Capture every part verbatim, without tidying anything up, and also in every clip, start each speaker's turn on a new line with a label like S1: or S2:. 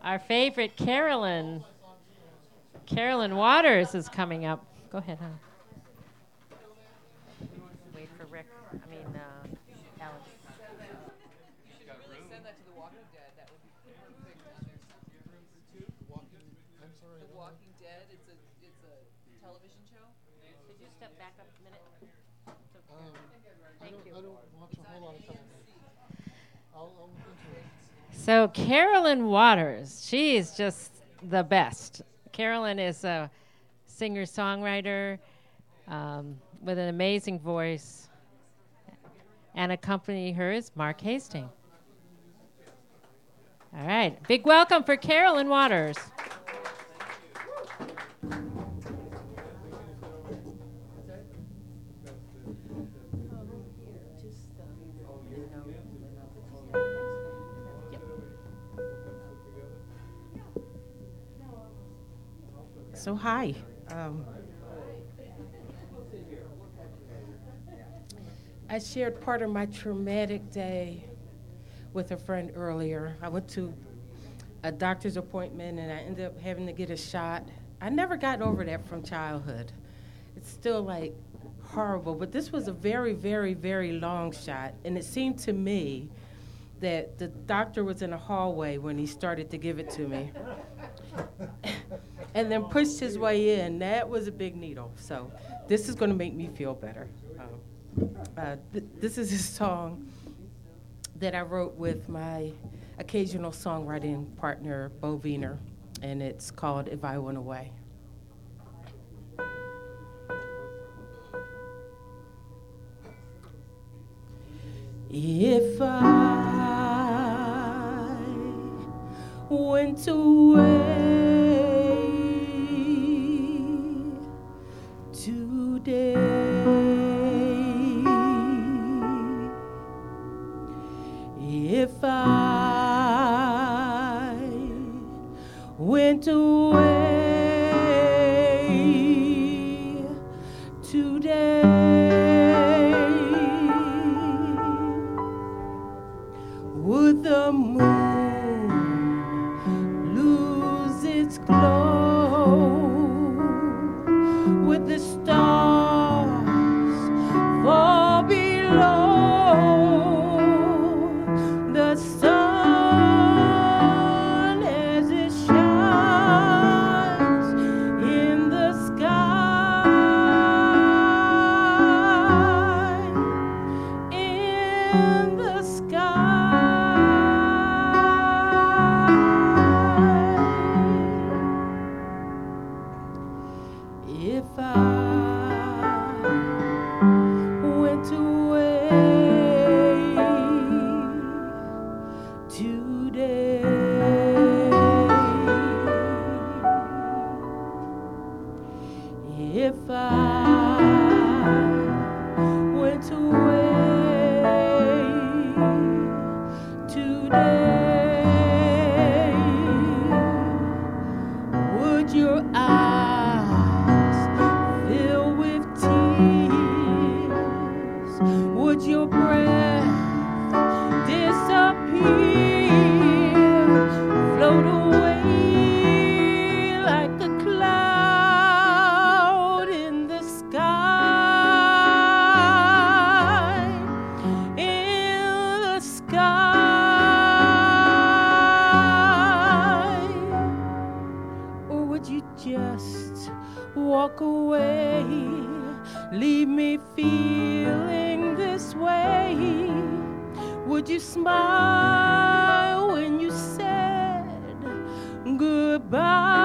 S1: Our favorite Carolyn, Carolyn Waters is coming up. Go ahead, hon. Wait for Rick. I mean, uh, Alex.
S2: Send that to The Walking Dead. That would be perfect on their
S3: I'm sorry.
S2: The Walking Dead. It's a it's a television show.
S1: Could you step back up a minute?
S3: Um, I
S1: Thank
S3: don't,
S1: you.
S3: I don't watch a whole lot of television. I'll, I'll look into it.
S1: So Carolyn Waters, she is just the best. Carolyn is a singer-songwriter um, with an amazing voice, and accompanying her is Mark Hastings. All right, big welcome for Carolyn Waters.
S4: So hi. Um, I shared part of my traumatic day with a friend earlier. I went to a doctor's appointment and I ended up having to get a shot. I never got over that from childhood. It's still like horrible, but this was a very, very, very long shot, and it seemed to me that the doctor was in the hallway when he started to give it to me. And then pushed his way in. That was a big needle. So this is going to make me feel better. Um, uh, th- this is a song that I wrote with my occasional songwriting partner, Bo Wiener, and it's called If I Went Away. If I went away today, if I went away today, would the moon lose its glow? Would the stars fall below? The sun as it shines in the sky, in the sky. If I went away today, if I went away today, would your eyes fill with tears? Would your breath disappear, float away like a cloud in the sky, in the sky? Or would you just walk away, leave me feeling this way? Would you smile when you said goodbye?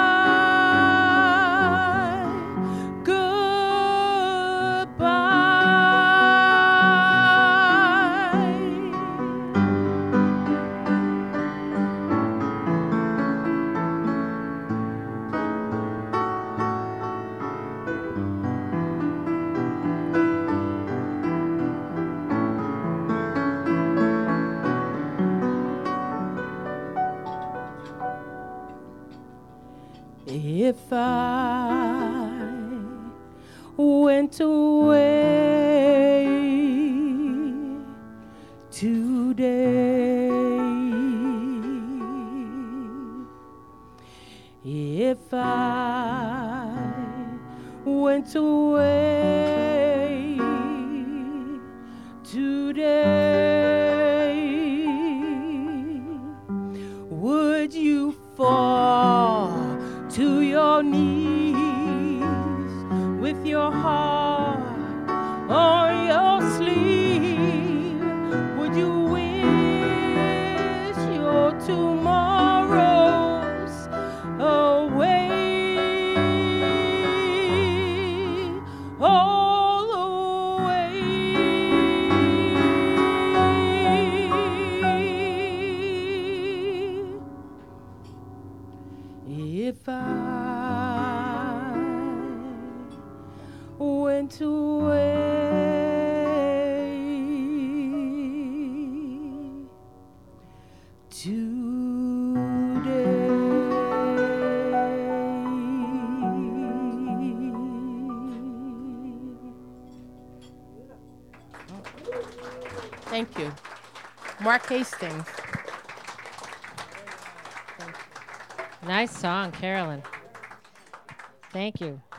S4: If I went away today, If I went away today, would you fall to your knees with your heart on your sleeve? Would you wish your tomorrows away? All away. If I went away today. Thank you. Mark Hastings.
S1: Nice song, Carolyn. Thank you.